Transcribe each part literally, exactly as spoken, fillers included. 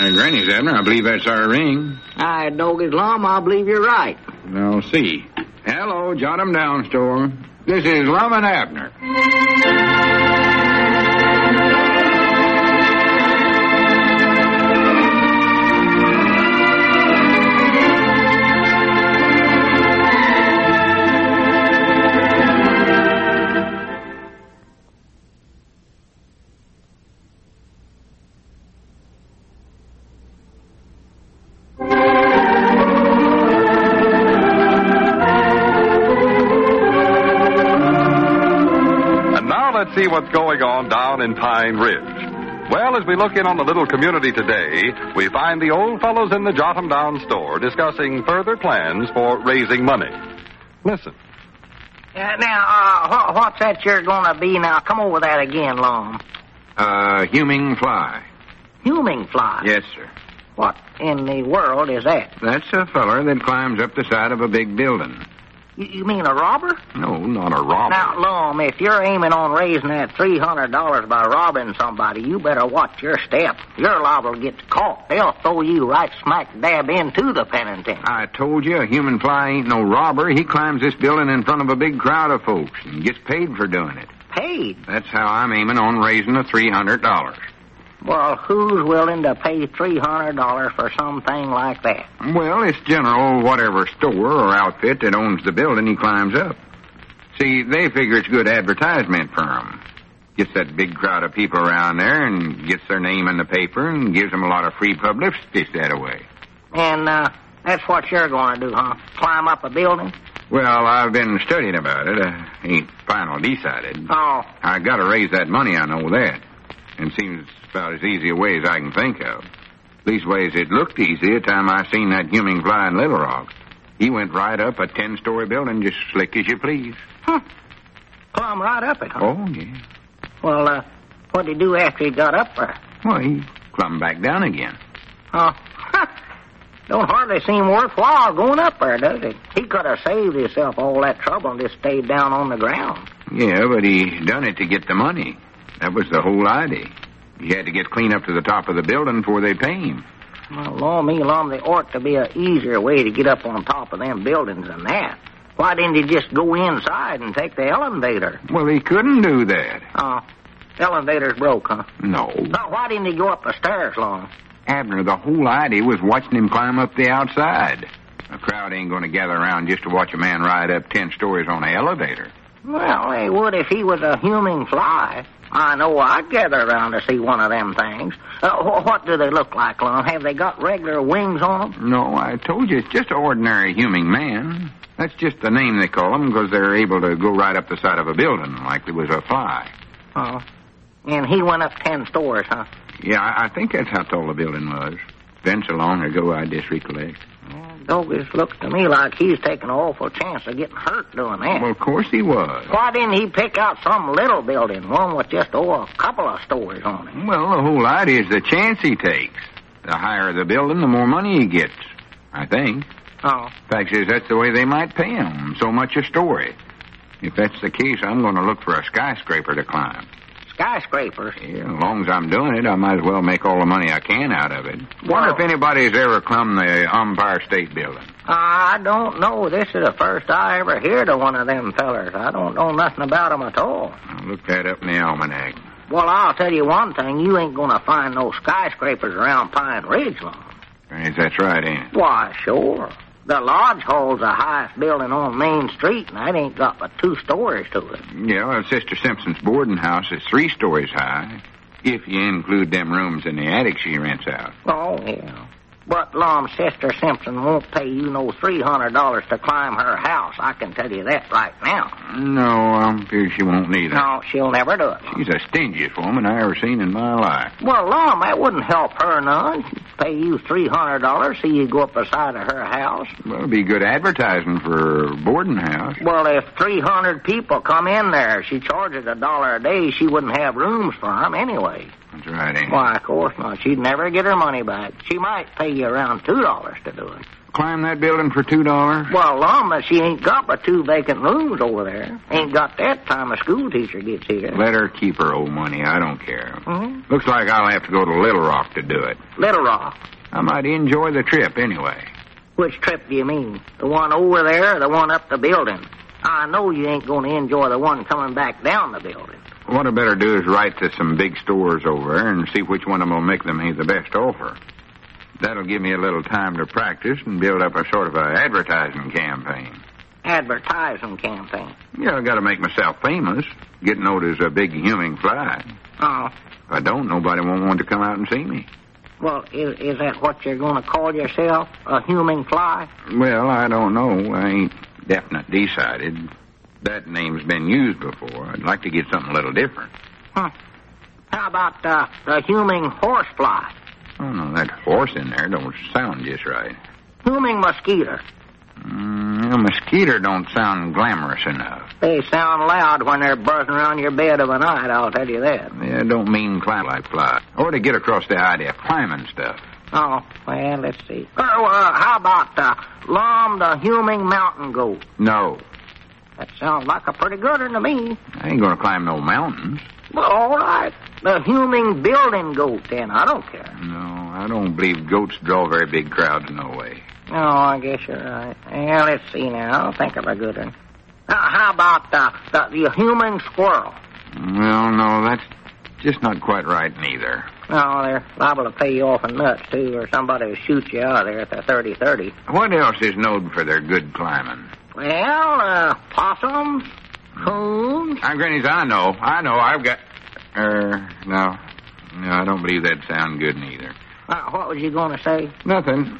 Uh, Granny's, Abner. I believe that's our ring. I dog his lum. I believe you're right. I'll see. Hello, Jot 'em Down store. This is Lum and Abner. See what's going on down in Pine Ridge. Well, as we look in on the little community today, we find the old fellows in the Jot 'em Down store discussing further plans for raising money. Listen. Uh, now, uh, what, what's that you're going to be now? Come over that again, Lum. Uh, Huming Fly. Huming fly? Yes, sir. What in the world is that? That's a feller that climbs up the side of a big building. You, you mean a robber? No, not a robber. Now, Lum, if you're aiming on raising that three hundred dollars by robbing somebody, you better watch your step. You're liable to get caught. They'll throw you right smack dab into the penitentiary. I told you, a human fly ain't no robber. He climbs this building in front of a big crowd of folks and gets paid for doing it. Paid? That's how I'm aiming on raising the three hundred dollars. Well, who's willing to pay three hundred dollars for something like that? Well, it's general whatever store or outfit that owns the building he climbs up. See, they figure it's good advertisement for him. Gets that big crowd of people around there and gets their name in the paper and gives them a lot of free publicity that way. And uh, that's what you're going to do, huh? Climb up a building? Well, I've been studying about it. I ain't final decided. Oh. I got to raise that money, I know that. And seems about as easy a way as I can think of. Leastways, it looked easy the time I seen that humming fly in Little Rock. He went right up a ten-story building, just slick as you please. Huh. Climb right up it, huh? Oh, yeah. Well, uh, what'd he do after he got up there? Well, he climbed back down again. Oh, huh. Don't hardly seem worthwhile going up there, does it? He could have saved himself all that trouble and just stayed down on the ground. Yeah, but he done it to get the money. That was the whole idea. He had to get clean up to the top of the building before they pay him. Well, Lord me, Lum, there ought to be an easier way to get up on top of them buildings than that. Why didn't he just go inside and take the elevator? Well, he couldn't do that. Oh, elevator's broke, huh? No. Now, why didn't he go up the stairs, Lum? Abner, the whole idea was watching him climb up the outside. A crowd ain't going to gather around just to watch a man ride up ten stories on an elevator. Well, they would if he was a humming fly. I know I'd gather around to see one of them things. Uh, what do they look like, Lum? Have they got regular wings on them? No, I told you, it's just an ordinary humming man. That's just the name they call them because they're able to go right up the side of a building like there was a fly. Oh. And he went up ten stories, huh? Yeah, I, I think that's how tall the building was. Been so long ago, I just recollect. Dog, it looks to me like he's taking an awful chance of getting hurt doing that. Well, of course he was. Why didn't he pick out some little building, one with just oh, a couple of stories on it? Well, the whole idea is the chance he takes. The higher the building, the more money he gets, I think. Oh. Fact is, that's the way they might pay him, so much a story. If that's the case, I'm going to look for a skyscraper to climb. Skyscrapers? Yeah, as long as I'm doing it, I might as well make all the money I can out of it. Wonder Well, if anybody's ever climbed the Empire State Building. I don't know. This is the first I ever heard of one of them fellers. I don't know nothing about them at all. I'll look that up in the almanac. Well, I'll tell you one thing. You ain't going to find no skyscrapers around Pine Ridge long. Yes, that's right, ain't it? Why, sure. The Lodge Hall's the highest building on Main Street, and that ain't got but two stories to it. Yeah, well, Sister Simpson's boarding house is three stories high, if you include them rooms in the attic she rents out. Oh, yeah. But, Lum, Sister Simpson won't pay you no three hundred dollars to climb her house. I can tell you that right now. No, I'm sure she won't need it. No, she'll never do it. She's the stingiest woman I ever seen in my life. Well, Lum, that wouldn't help her none. She'd pay you three hundred dollars so you go up the side of her house. Well, it'd be good advertising for her boarding house. Well, if three hundred people come in there, she charges a dollar a day, she wouldn't have rooms for them anyway. That's right, ain't it? Why, of course not. She'd never get her money back. She might pay you around two dollars to do it. climb that building for two dollars? Well, Lum, she ain't got but two vacant rooms over there. Ain't got that time a school teacher gets here. Let her keep her old money. I don't care. Mm-hmm. Looks like I'll have to go to Little Rock to do it. Little Rock? I might enjoy the trip anyway. Which trip do you mean? The one over there or the one up the building? I know you ain't going to enjoy the one coming back down the building. What I better do is write to some big stores over there and see which one of them will make them the best offer. That'll give me a little time to practice and build up a sort of an advertising campaign. Advertising campaign? Yeah, I got to make myself famous, get known as a big humming fly. Oh. If I don't, nobody won't want to come out and see me. Well, is, is that what you're going to call yourself, a humming fly? Well, I don't know. I ain't definite decided. That name's been used before. I'd like to get something a little different. Huh. How about uh, the humming horsefly? Oh, no, that horse in there don't sound just right. Humming mosquito. Mm, a mosquito don't sound glamorous enough. They sound loud when they're buzzing around your bed of a night, I'll tell you that. Yeah, don't mean climb like fly. Or to get across the idea of climbing stuff. Oh, well, let's see. Oh, uh, how about uh, Lum the humming mountain goat? No. That sounds like a pretty good one to me. I ain't going to climb no mountains. Well, all right. The humming building goat, then. I don't care. No, I don't believe goats draw very big crowds, no way. Oh, I guess you're right. Well, let's see now. I'll think of a good one. Uh, how about uh, the, the humming squirrel? Well, no, that's just not quite right neither. No, they're liable to pay you off in nuts, too, or somebody will shoot you out of there at the thirty thirty. What else is known for their good climbing? Well, uh, possums, coons. I'm Granny's, I know. I know. I've got... Er, no. No, I don't believe that'd sound good neither. Uh, what was you going to say? Nothing.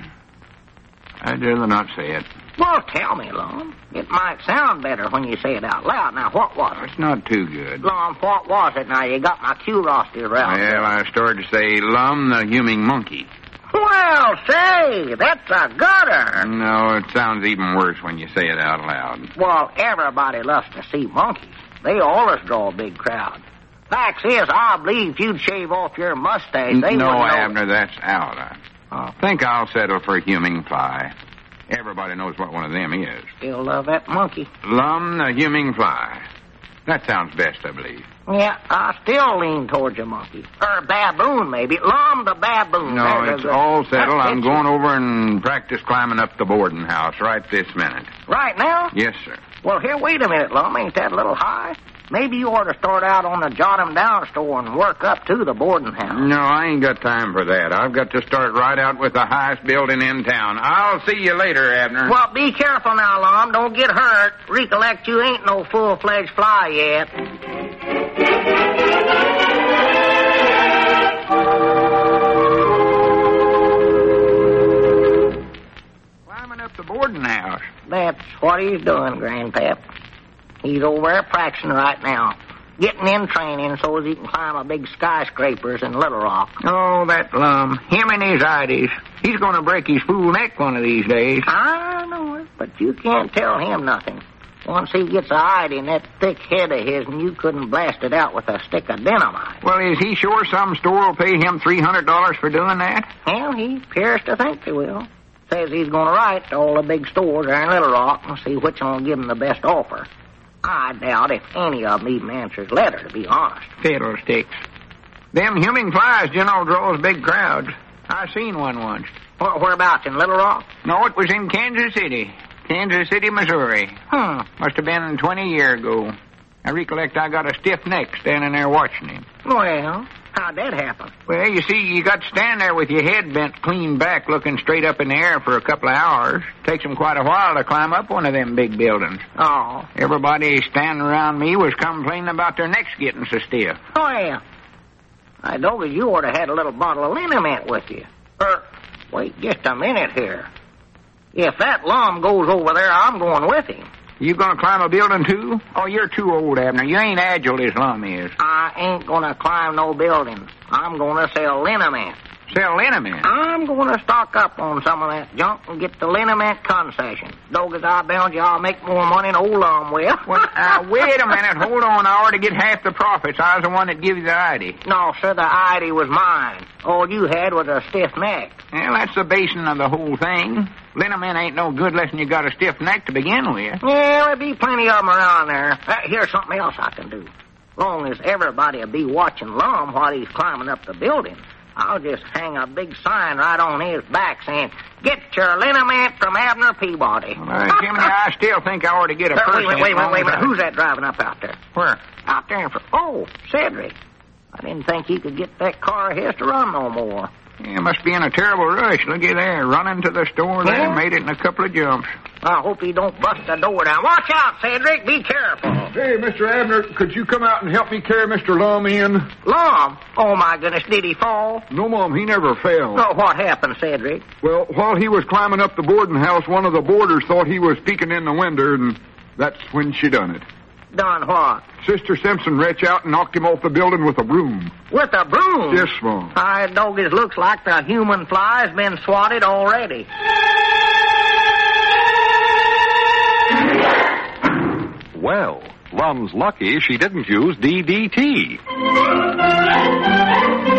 I'd rather not say it. Well, tell me, Lum. It might sound better when you say it out loud. Now, what was it? It's not too good. Lum, what was it? Now, you got my cue roster around. Well, I started to say Lum the humming monkey. Well, say, that's a gutter. No, it sounds even worse when you say it out loud. Well, everybody loves to see monkeys. They always draw a big crowd. Fact is, I believe if you'd shave off your mustache, they no, wouldn't know... Abner, that's out. I Oh. think I'll settle for a humming fly. Everybody knows what one of them is. Still love that monkey. Lum the humming fly. That sounds best, I believe. Yeah, I still lean towards a monkey. Or baboon, maybe. Lum the baboon. No, There's it's a- all settled. That's I'm it. going over and practice climbing up the boarding house right this minute. Right now? Yes, sir. Well, here, wait a minute, Lum. Ain't that a little high? Maybe you ought to start out on the Jot 'em Down store and work up to the boarding house. No, I ain't got time for that. I've got to start right out with the highest building in town. I'll see you later, Abner. Well, be careful now, Lum. Don't get hurt. Recollect you ain't no full-fledged fly yet. Climbing up the boarding house. That's what he's doing, Grandpap. He's over there practicing right now. Getting in training so as he can climb a big skyscrapers in Little Rock. Oh, that Lum. Him and his ideas. He's going to break his fool neck one of these days. I know it, but you can't tell him nothing. Once he gets a hide in that thick head of his, and you couldn't blast it out with a stick of dynamite. Well, is he sure some store will pay him three hundred dollars for doing that? Well, he appears to think they will. Says he's going to write to all the big stores there in Little Rock and see which one will give him the best offer. I doubt if any of them even answers letter, to be honest. Fiddlesticks. Them humming flies, you know, draws big crowds. I seen one once. Where, whereabouts, in Little Rock? No, it was in Kansas City. Kansas City, Missouri. Hmm. Must have been twenty years ago. I recollect I got a stiff neck standing there watching him. Well, how'd that happen? Well, you see, you got to stand there with your head bent clean back looking straight up in the air for a couple of hours. Takes them quite a while to climb up one of them big buildings. Oh. Everybody standing around me was complaining about their necks getting so stiff. Oh, yeah. I know you ought to had a little bottle of liniment with you. Er, wait just a minute here. If that Lum goes over there, I'm going with him. You gonna climb a building, too? Oh, you're too old, Abner. You ain't agile as Lum is. I ain't going to climb no buildings. I'm going to sell liniment. Sell liniment. I'm going to stock up on some of that junk and get the liniment concession. Dog as I bound you, I'll make more money than old Lum will. Well, uh, wait a minute. Hold on. I ought to get half the profits. I was the one that gave you the idea. No, sir, the idea was mine. All you had was a stiff neck. Well, that's the basin of the whole thing. Liniment ain't no good unless you got a stiff neck to begin with. Yeah, there'll be plenty of 'em around there. Uh, here's something else I can do. Long as everybody'll be watching Lum while he's climbing up the building, I'll just hang a big sign right on his back saying, "Get your liniment from Abner Peabody." Well, Jimmy, I still think I ought to get a Uh, person. wait, wait, wait, wait, wait. Who's that driving up out there? Where? Out there for... Oh, Cedric. I didn't think he could get that car of his to run no more. Yeah, must be in a terrible rush. Looky there, running to the store there, Yeah. made it in a couple of jumps. I hope he don't bust the door down. Watch out, Cedric. Be careful. Hey, Mister Abner, could you come out and help me carry Mister Lum in? Lum? Oh, my goodness. Did he fall? No, Mom, he never fell. Oh, what happened, Cedric? Well, while he was climbing up the boarding house, one of the boarders thought he was peeking in the window, and that's when she done it. Done what? Sister Simpson reached out and knocked him off the building with a broom. With a broom? Yes, Mom. I dog, it looks like the human fly's been swatted already. Well, Lum's lucky she didn't use D D T.